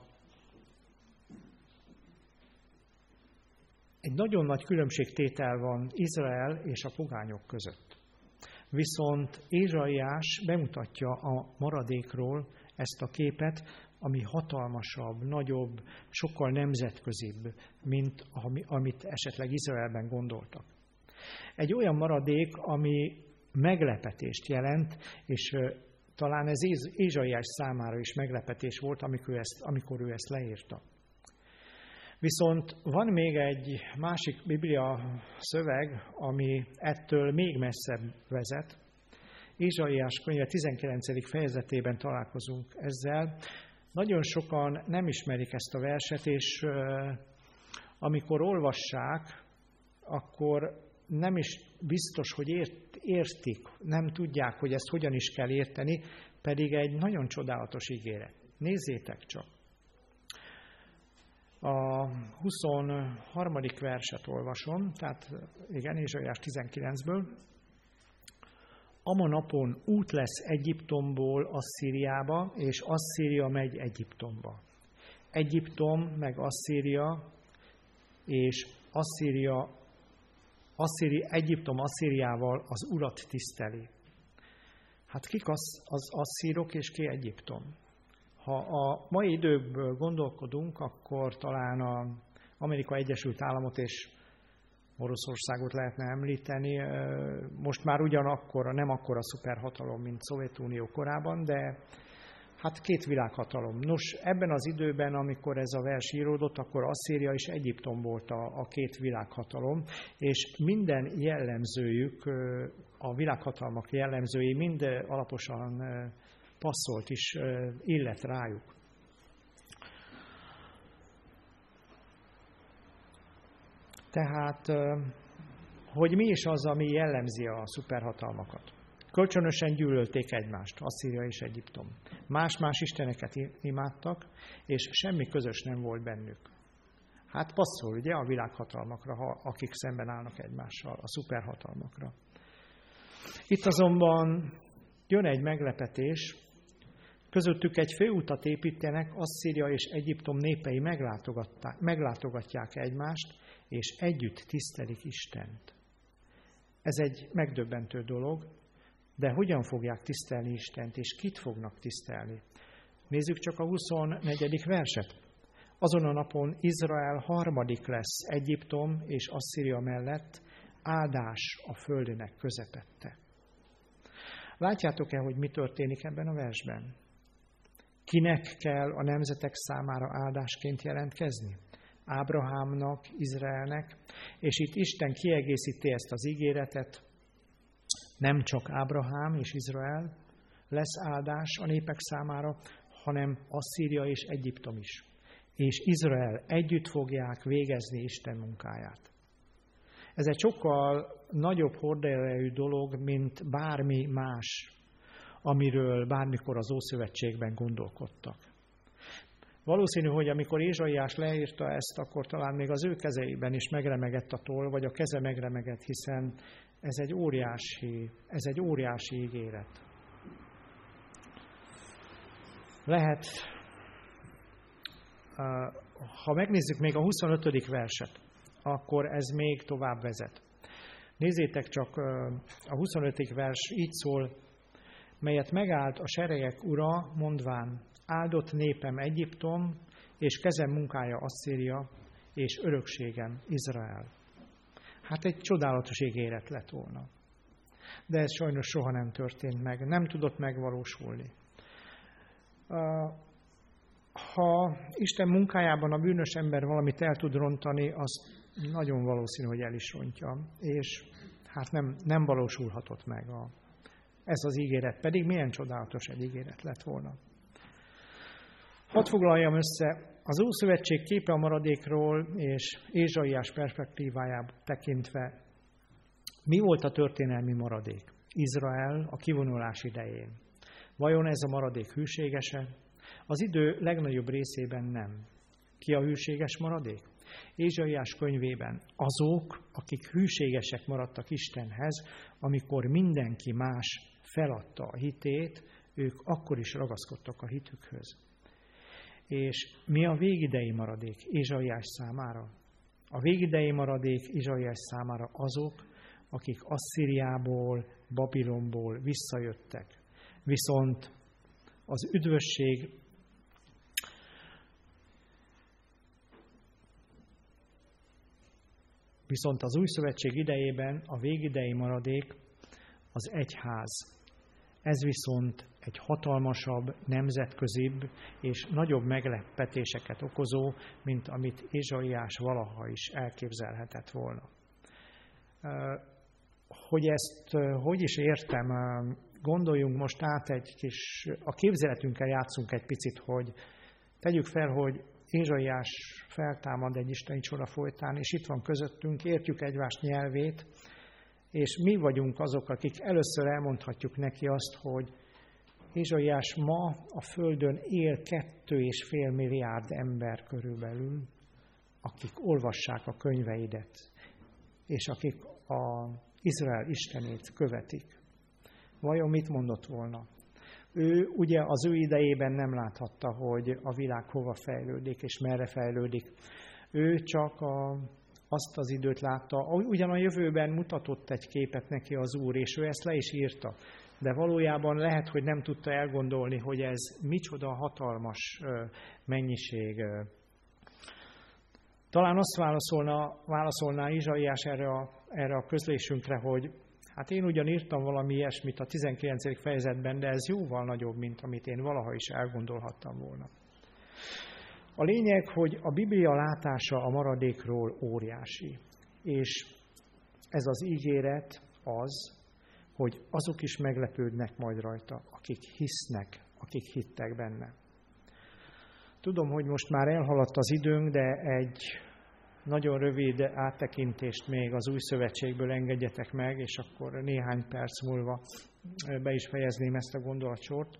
Egy nagyon nagy különbségtétel van Izrael és a pogányok között. Viszont Ézsaiás bemutatja a maradékról ezt a képet, ami hatalmasabb, nagyobb, sokkal nemzetközibb, mint amit esetleg Izraelben gondoltak. Egy olyan maradék, ami meglepetést jelent, és talán ez Ézsaiás számára is meglepetés volt, amikor ő ezt, amikor ő ezt leírta. Viszont van még egy másik Biblia szöveg, ami ettől még messzebb vezet. Ézsaiás könyve tizenkilencedik fejezetében találkozunk ezzel. Nagyon sokan nem ismerik ezt a verset, és amikor olvassák, akkor nem is biztos, hogy ért, értik, nem tudják, hogy ezt hogyan is kell érteni, pedig egy nagyon csodálatos ígéret. Nézzétek csak! A huszonharmadik verset olvasom, tehát igen, Ézsaiás tizenkilencből. Ama napon út lesz Egyiptomból Asszíriába, és Asszíria megy Egyiptomba. Egyiptom meg Asszíria, és Asszíria, Asszíri, Egyiptom Asszíriával az Urat tiszteli. Hát kik az, az asszírok, és ki Egyiptom? Ha a mai időkből gondolkodunk, akkor talán az Amerikai Egyesült Államot és Oroszországot lehetne említeni. Most már ugyanakkor, nem akkora szuperhatalom, mint Szovjetunió korában, de hát két világhatalom. Nos, ebben az időben, amikor ez a vers íródott, akkor Asszíria és Egyiptom volt a, a két világhatalom, és minden jellemzőjük, a világhatalmak jellemzői mind alaposan passzolt is, illet rájuk. Tehát, hogy mi is az, ami jellemzi a szuperhatalmakat? Kölcsönösen gyűlölték egymást, Asszíria és Egyiptom. Más-más isteneket imádtak, és semmi közös nem volt bennük. Hát passzol, ugye, a világhatalmakra, ha, akik szemben állnak egymással, a szuperhatalmakra. Itt azonban jön egy meglepetés, közöttük egy főutat építenek, Asszíria és Egyiptom népei meglátogatják egymást, és együtt tisztelik Istent. Ez egy megdöbbentő dolog, de hogyan fogják tisztelni Istent, és kit fognak tisztelni? Nézzük csak a huszonnegyedik verset. Azon a napon Izrael harmadik lesz Egyiptom és Asszíria mellett, áldás a földnek közepette. Látjátok-e, hogy mi történik ebben a versben? Kinek kell a nemzetek számára áldásként jelentkezni? Ábrahámnak, Izraelnek, és itt Isten kiegészíti ezt az ígéretet, nem csak Ábrahám és Izrael lesz áldás a népek számára, hanem Asszíria és Egyiptom is. És Izrael együtt fogják végezni Isten munkáját. Ez egy sokkal nagyobb horderejű dolog, mint bármi más, amiről bármikor az Ószövetségben gondolkodtak. Valószínű, hogy amikor Ézsaiás leírta ezt, akkor talán még az ő kezeiben is megremegett a toll, vagy a keze megremegett, hiszen ez egy óriási, ez egy óriási ígéret. Lehet, ha megnézzük még a huszonötödik verset, akkor ez még tovább vezet. Nézzétek csak, a huszonötödik vers így szól, melyet megállt a seregek ura, mondván, áldott népem Egyiptom, és kezem munkája Asszíria, és örökségem Izrael. Hát egy csodálatos ígéret lett volna. De ez sajnos soha nem történt meg, nem tudott megvalósulni. Ha Isten munkájában a bűnös ember valamit el tud rontani, az nagyon valószínű, hogy el is rontja. És hát nem, nem valósulhatott meg a, ez az ígéret, pedig milyen csodálatos egy ígéret lett volna. Hadd foglaljam össze, az Ószövetség képe a maradékról és Ézsaiás perspektívájából tekintve, mi volt a történelmi maradék? Izrael a kivonulás idején. Vajon ez a maradék hűségese? Az idő legnagyobb részében nem. Ki a hűséges maradék? Ézsaiás könyvében azok, akik hűségesek maradtak Istenhez, amikor mindenki más feladta a hitét, ők akkor is ragaszkodtak a hitükhöz. És mi a végidei maradék Ézsaiás számára? A végidei maradék Ézsaiás számára azok, akik Asszíriából, Babilonból visszajöttek. Viszont az üdvösség Viszont az új szövetség idejében a végidei maradék az egyház. Ez viszont egy hatalmasabb, nemzetközibb és nagyobb meglepetéseket okozó, mint amit Ézsaiás valaha is elképzelhetett volna. Hogy ezt hogy is értem, gondoljunk most át egy kis, a képzeletünkkel játszunk egy picit, hogy tegyük fel, hogy Ézsaiás feltámad egy isteni csoda folytán, és itt van közöttünk, értjük egymás nyelvét, és mi vagyunk azok, akik először elmondhatjuk neki azt, hogy Ézsaiás, ma a Földön él kettő és fél milliárd ember körülbelül, akik olvassák a könyveidet, és akik a Izrael Istenét követik. Vajon mit mondott volna? Ő ugye az ő idejében nem láthatta, hogy a világ hova fejlődik, és merre fejlődik. Ő csak a, azt az időt látta, ugyan a jövőben mutatott egy képet neki az Úr, és ő ezt le is írta. De valójában lehet, hogy nem tudta elgondolni, hogy ez micsoda hatalmas mennyiség. Talán azt válaszolna, válaszolná Ézsaiás erre a, erre a közlésünkre, hogy hát én ugyan írtam valami ilyesmit a tizenkilencedik fejezetben, de ez jóval nagyobb, mint amit én valaha is elgondolhattam volna. A lényeg, hogy a Biblia látása a maradékról óriási. És ez az ígéret az, hogy azok is meglepődnek majd rajta, akik hisznek, akik hittek benne. Tudom, hogy most már elhaladt az időnk, de egy nagyon rövid áttekintést még az Új Szövetségből engedjetek meg, és akkor néhány perc múlva be is fejezném ezt a gondolatsort.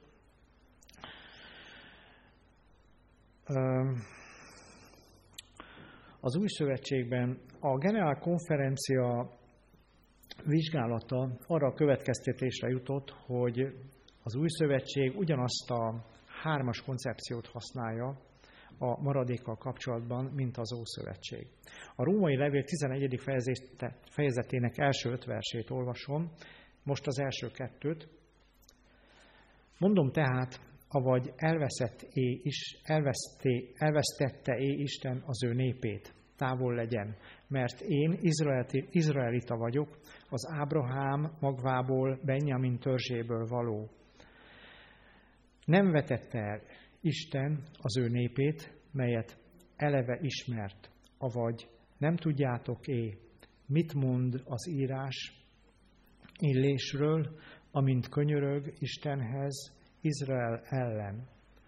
Az Új Szövetségben a Generál Konferencia vizsgálata arra a következtetésre jutott, hogy az Új Szövetség ugyanazt a hármas koncepciót használja a maradékkal kapcsolatban, mint az Ószövetség. A Római Levél tizenegyedik fejezetének első öt versét olvasom, most az első kettőt. Mondom tehát, avagy elveszett-é is, elveszté, elvesztette-é Isten az ő népét, távol legyen, mert én izraelita vagyok, az Ábrahám magvából, Benjamin törzséből való. Nem vetette el Isten az ő népét, melyet eleve ismert, avagy nem tudjátok-é, mit mond az írás illésről, amint könyörög Istenhez Izrael ellen.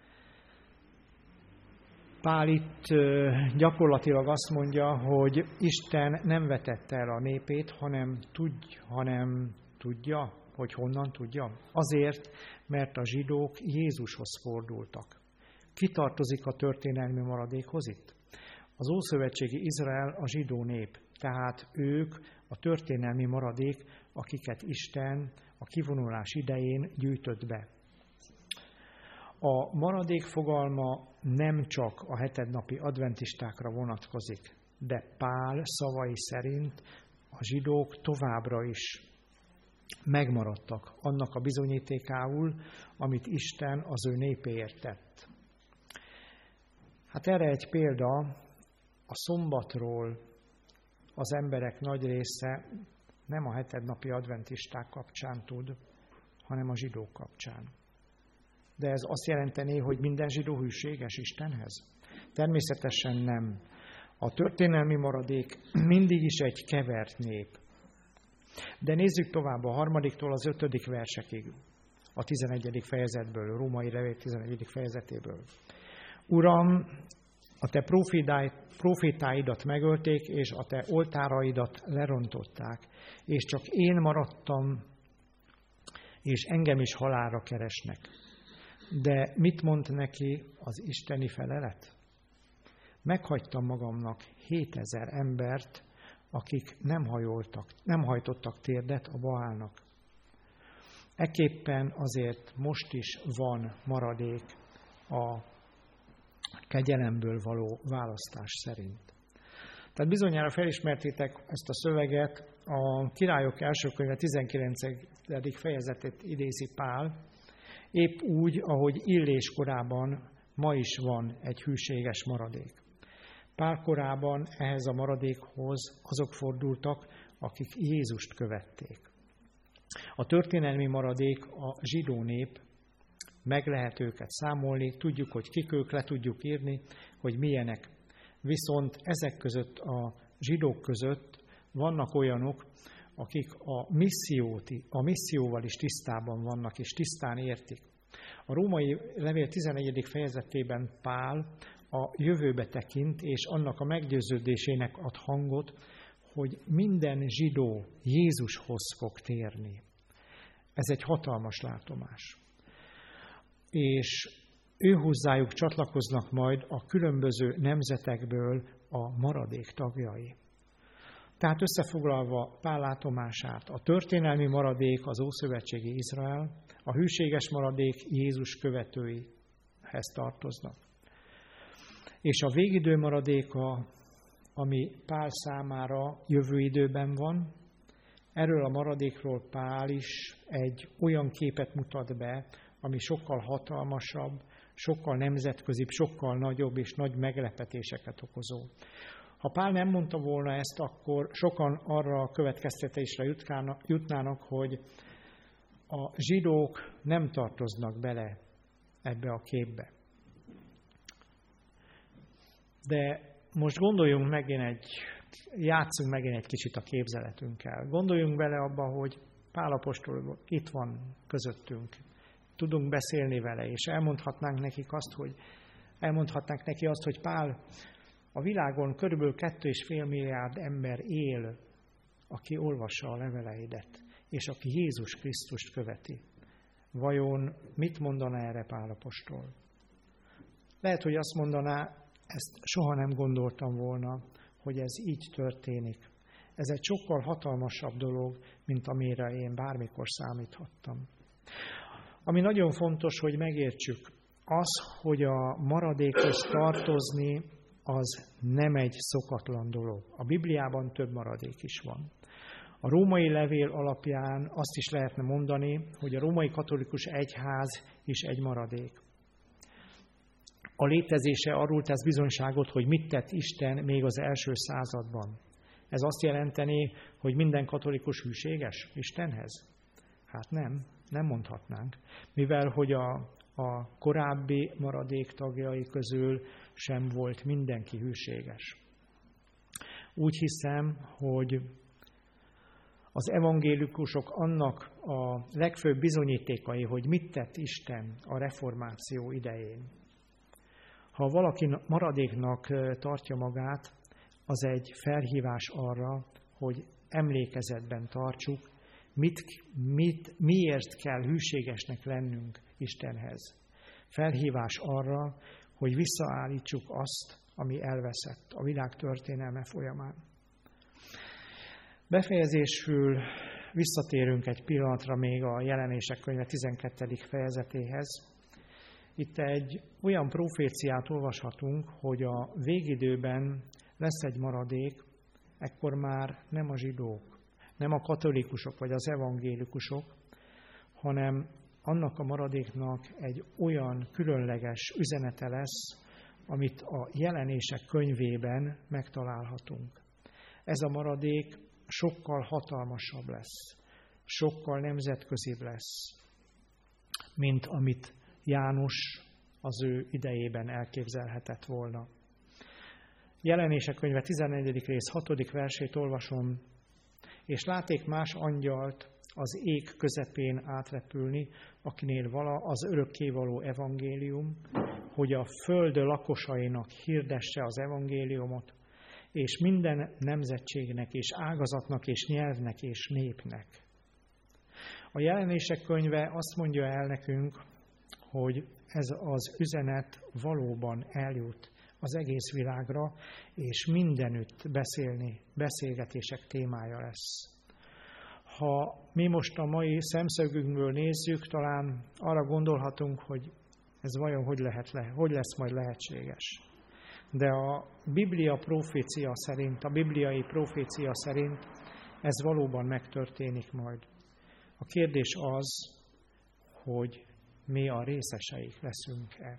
Pál itt gyakorlatilag azt mondja, hogy Isten nem vetette el a népét, hanem, tudj, hanem tudja, hogy honnan tudja. Azért, mert a zsidók Jézushoz fordultak. Ki tartozik a történelmi maradékhoz itt? Az ószövetségi Izrael a zsidó nép, tehát ők a történelmi maradék, akiket Isten a kivonulás idején gyűjtött be. A maradék fogalma nem csak a hetednapi adventistákra vonatkozik, de Pál szavai szerint a zsidók továbbra is megmaradtak annak a bizonyítékául, amit Isten az ő népéért tett. Hát erre egy példa, a szombatról az emberek nagy része nem a hetednapi adventisták kapcsán tud, hanem a zsidók kapcsán. De ez azt jelenteni, hogy minden zsidó hűséges Istenhez? Természetesen nem. A történelmi maradék mindig is egy kevert nép. De nézzük tovább a harmadiktól az ötödik versekig, a tizenegyedik fejezetből, a Római Levél tizenegyedik fejezetéből. Uram, a te profétáidat megölték, és a te oltáraidat lerontották, és csak én maradtam, és engem is halálra keresnek. De mit mond neki az isteni felelet? Meghagytam magamnak hétezer embert, akik nem hajoltak, nem hajtottak térdet a Baálnak. Ekképpen azért most is van maradék a kegyelemből való választás szerint. Tehát bizonyára felismertétek ezt a szöveget, a Királyok első könyve tizenkilencedik fejezetét idézi Pál, épp úgy, ahogy Illés korában ma is van egy hűséges maradék. Pál korában ehhez a maradékhoz azok fordultak, akik Jézust követték. A történelmi maradék a zsidó nép, meg lehet őket számolni, tudjuk, hogy kik ők, le tudjuk írni, hogy milyenek. Viszont ezek között, a zsidók között vannak olyanok, akik a, missziót, a misszióval is tisztában vannak, és tisztán értik. A Római Levél tizenegyedik fejezetében Pál a jövőbe tekint, és annak a meggyőződésének ad hangot, hogy minden zsidó Jézushoz fog térni. Ez egy hatalmas látomás. és ő hozzájuk csatlakoznak majd a különböző nemzetekből a maradék tagjai. Tehát összefoglalva Pál látomását, a történelmi maradék az ószövetségi Izrael, a hűséges maradék Jézus követőihez tartoznak. És a végidő maradéka, ami Pál számára jövő időben van, erről a maradékról Pál is egy olyan képet mutat be, ami sokkal hatalmasabb, sokkal nemzetközibb, sokkal nagyobb és nagy meglepetéseket okozó. Ha Pál nem mondta volna ezt, akkor sokan arra a következtetésre jutnának, hogy a zsidók nem tartoznak bele ebbe a képbe. De most gondoljunk megint egy, játsszunk megint egy kicsit a képzeletünkkel. Gondoljunk bele abba, hogy Pál apostol itt van közöttünk. Tudunk beszélni vele, és elmondhatnánk nekik azt, hogy elmondhatnánk neki azt, hogy Pál, a világon körülbelül kettő és fél milliárd ember él, aki olvassa a leveleidet, és aki Jézus Krisztust követi. Vajon mit mondaná erre Pál apostol? Lehet, hogy azt mondaná, ezt soha nem gondoltam volna, hogy ez így történik. Ez egy sokkal hatalmasabb dolog, mint amire én bármikor számíthattam. Ami nagyon fontos, hogy megértsük, az, hogy a maradékhoz tartozni, az nem egy szokatlan dolog. A Bibliában több maradék is van. A római levél alapján azt is lehetne mondani, hogy a római katolikus egyház is egy maradék. A létezése arról tesz bizonyságot, hogy mit tett Isten még az első században. Ez azt jelenteni, hogy minden katolikus hűséges Istenhez? Hát nem, nem mondhatnánk. Mivel, hogy a, a korábbi maradék tagjai közül sem volt mindenki hűséges. Úgy hiszem, hogy az evangélikusok annak a legfőbb bizonyítékai, hogy mit tett Isten a reformáció idején. Ha valaki maradéknak tartja magát, az egy felhívás arra, hogy emlékezetben tartsuk, mit, mit, miért kell hűségesnek lennünk Istenhez. Felhívás arra, hogy visszaállítsuk azt, ami elveszett a világ történelme folyamán. Befejezésül visszatérünk egy pillanatra még a Jelenések könyve tizenkettedik fejezetéhez. Itt egy olyan proféciát olvashatunk, hogy a végidőben lesz egy maradék, ekkor már nem a zsidók, nem a katolikusok vagy az evangélikusok, hanem annak a maradéknak egy olyan különleges üzenete lesz, amit a Jelenések könyvében megtalálhatunk. Ez a maradék sokkal hatalmasabb lesz, sokkal nemzetközibb lesz, mint amit János az ő idejében elképzelhetett volna. Jelenések könyve tizennegyedik rész hatodik versét olvasom, és láték más angyalt az ég közepén átrepülni, akinél vala az örökkévaló evangélium, hogy a föld lakosainak hirdesse az evangéliumot, és minden nemzetségnek, és ágazatnak, és nyelvnek, és népnek. A Jelenések könyve azt mondja el nekünk, hogy ez az üzenet valóban eljut az egész világra, és mindenütt beszélni, beszélgetések témája lesz. Ha mi most a mai szemszögünkből nézzük, talán arra gondolhatunk, hogy ez vajon hogy, lehet le, hogy lesz majd lehetséges. De a Biblia profécia szerint, a bibliai profécia szerint ez valóban megtörténik majd. A kérdés az, hogy mi a részeseik leszünk-e.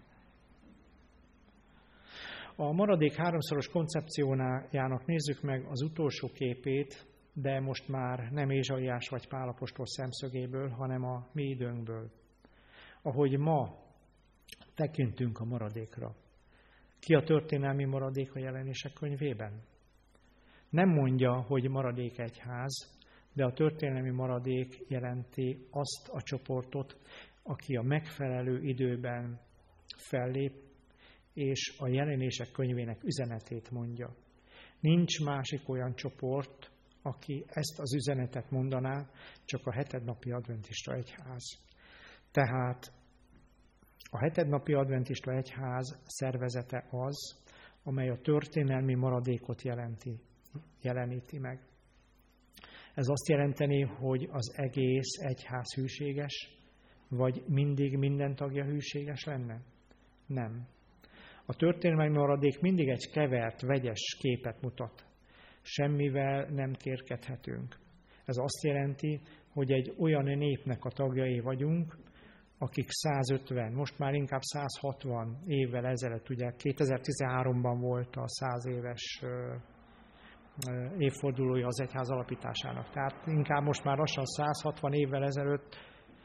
A maradék háromszoros koncepciójának nézzük meg az utolsó képét, de most már nem Ézsaiás vagy Pál apostol szemszögéből, hanem a mi időnkből. Ahogy ma tekintünk a maradékra. Ki a történelmi maradék a Jelenések könyvében? Nem mondja, hogy maradék egyház, de a történelmi maradék jelenti azt a csoportot, aki a megfelelő időben fellép, és a Jelenések könyvének üzenetét mondja. Nincs másik olyan csoport, aki ezt az üzenetet mondaná, csak a hetednapi adventista egyház. Tehát A hetednapi adventista egyház szervezete az, amely a történelmi maradékot jelenti, jeleníti meg. Ez azt jelenteni, hogy az egész egyház hűséges, vagy mindig minden tagja hűséges lenne? Nem. A történelmi maradék mindig egy kevert, vegyes képet mutat. Semmivel nem kérkedhetünk. Ez azt jelenti, hogy egy olyan népnek a tagjai vagyunk, akik százötven, most már inkább száz hatvan évvel ezelőtt, ugye kétezer-tizenháromban volt a száz éves évfordulója az egyház alapításának. Tehát inkább most már lassan száz hatvan évvel ezelőtt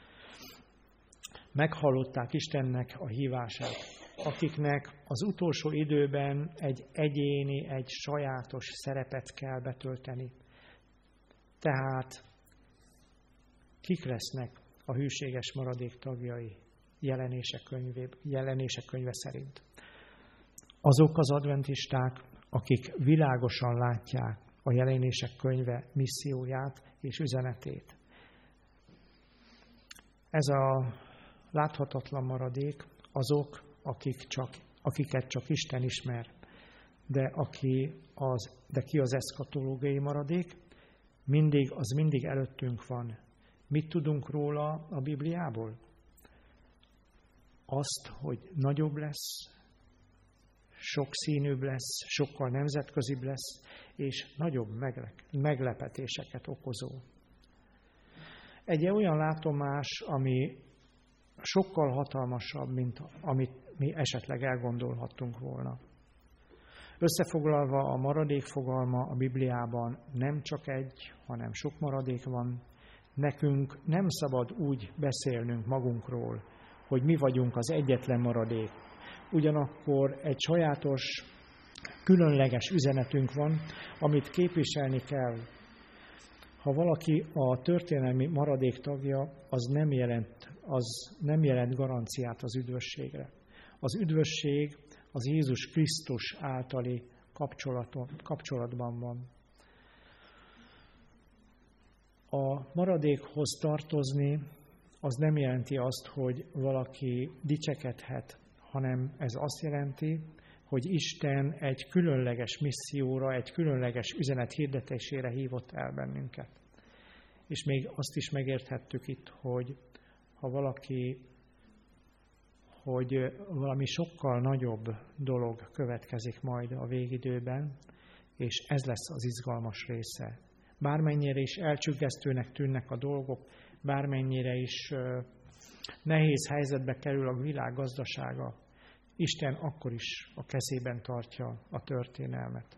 meghallották Istennek a hívását, akiknek az utolsó időben egy egyéni, egy sajátos szerepet kell betölteni. Tehát kik lesznek a hűséges maradék tagjai jelenések, könyvé, jelenések könyve szerint? Azok az adventisták, akik világosan látják a jelenések könyve misszióját és üzenetét. Ez a láthatatlan maradék azok, akik csak, akiket csak Isten ismer, de, aki az, de ki az eszkatológiai maradék, mindig, az mindig előttünk van. Mit tudunk róla a Bibliából? Azt, hogy nagyobb lesz, sokszínűbb lesz, sokkal nemzetközibb lesz, és nagyobb meglepetéseket okozó. Egy olyan látomás, ami sokkal hatalmasabb, mint amit mi esetleg elgondolhattunk volna. Összefoglalva, a maradék fogalma a Bibliában nem csak egy, hanem sok maradék van. Nekünk nem szabad úgy beszélnünk magunkról, hogy mi vagyunk az egyetlen maradék. Ugyanakkor egy sajátos, különleges üzenetünk van, amit képviselni kell. Ha valaki a történelmi maradék tagja, az nem jelent, az nem jelent garanciát az üdvösségre. Az üdvösség az Jézus Krisztus általi kapcsolatban van. A maradékhoz tartozni az nem jelenti azt, hogy valaki dicsekedhet, hanem ez azt jelenti, hogy Isten egy különleges misszióra, egy különleges üzenet hirdetésére hívott el bennünket. És még azt is megérthettük itt, hogy ha valaki, hogy valami sokkal nagyobb dolog következik majd a végidőben, és ez lesz az izgalmas része. Bármennyire is elcsüggesztőnek tűnnek a dolgok, bármennyire is nehéz helyzetbe kerül a világ gazdasága, Isten akkor is a kezében tartja a történelmet.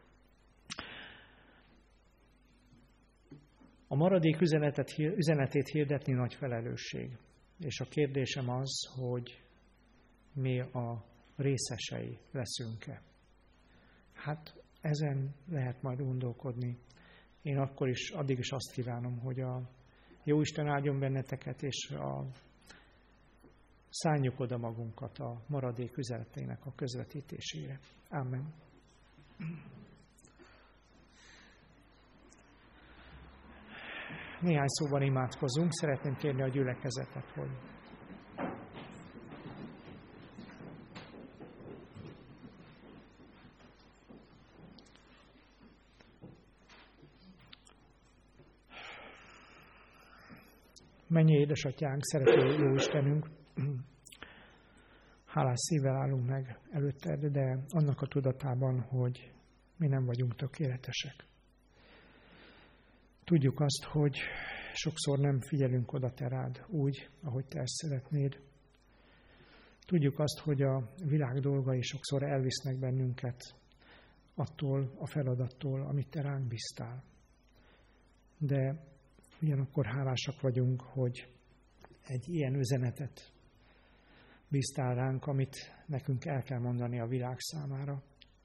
A maradék üzenetet, üzenetét hirdetni nagy felelősség. És a kérdésem az, hogy mi a részesei leszünk-e. Hát ezen lehet majd gondolkodni. Én akkor is, addig is azt kívánom, hogy a Jóisten áldjon benneteket, és a, szálljuk oda magunkat a maradék üzenetének a közvetítésére. Amen. Néhány szóban imádkozunk. Szeretném kérni a gyülekezetet, hogy mennyei édesatyánk, szerető jó Istenünk, hálás szívvel állunk meg előtted, de annak a tudatában, hogy mi nem vagyunk tökéletesek. Tudjuk azt, hogy sokszor nem figyelünk oda te rád úgy, ahogy te ezt szeretnéd. Tudjuk azt, hogy a világ dolgai sokszor elvisznek bennünket attól a feladattól, amit te ránk bíztál. De ugyanakkor hálásak vagyunk, hogy egy ilyen üzenetet bíztál ránk, amit nekünk el kell mondani a világ számára.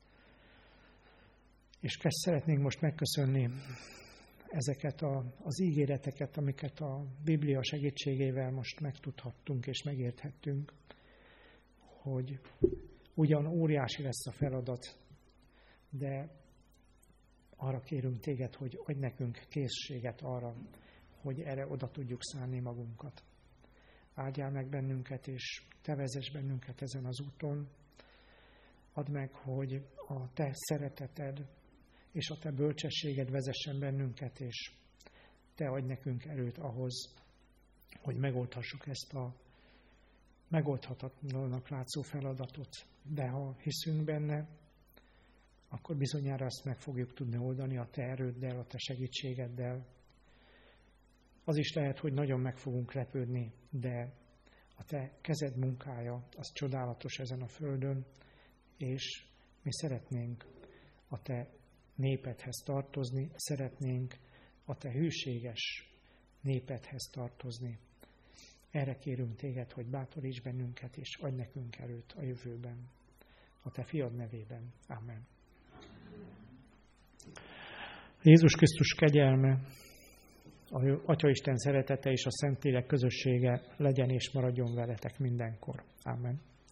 És kezd szeretnénk most megköszönni ezeket a, az ígéreteket, amiket a Biblia segítségével most megtudhattunk és megérthettünk, hogy ugyan óriási lesz a feladat, de arra kérünk téged, hogy adj nekünk készséget arra, hogy erre oda tudjuk szánni magunkat. áldjál meg bennünket, és te vezess bennünket ezen az úton. Add meg, hogy a te szereteted és a te bölcsességed vezessen bennünket, és te adj nekünk erőt ahhoz, hogy megoldhassuk ezt a megoldhatatlannak látszó feladatot. De ha hiszünk benne, akkor bizonyára ezt meg fogjuk tudni oldani a te erőddel, a te segítségeddel. Az is lehet, hogy nagyon meg fogunk lepődni, de a te kezed munkája, az csodálatos ezen a földön, és mi szeretnénk a te népedhez tartozni, szeretnénk a te hűséges népedhez tartozni. Erre kérünk téged, hogy bátoríts bennünket, és adj nekünk erőt a jövőben. A te fiad nevében. Amen. Jézus Krisztus kegyelme, a Atyaisten szeretete és a Szentlélek közössége legyen és maradjon veletek mindenkor. Amen.